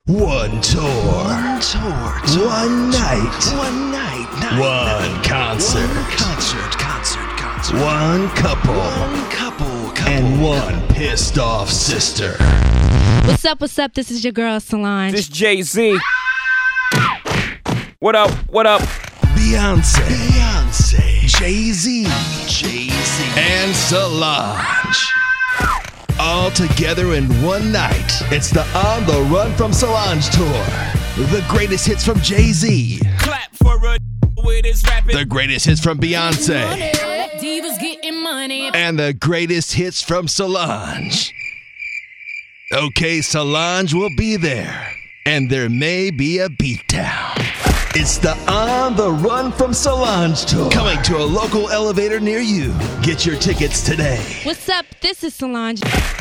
One tour. One night. One concert. One couple. And one pissed off sister. What's up? This is your girl Solange. This Jay-Z. What up? Beyonce. Jay-Z. And Solange. All together in one night. It's the On the Run from Solange tour. The greatest hits from Jay-Z. Clap for a with his rapping. The greatest hits from Beyonce. Divas getting money. And the greatest hits from Solange. Okay, Solange will be there. And there may be a beatdown. It's the On the Run from Solange tour. Coming to a local elevator near you. Get your tickets today. What's up? This is Solange.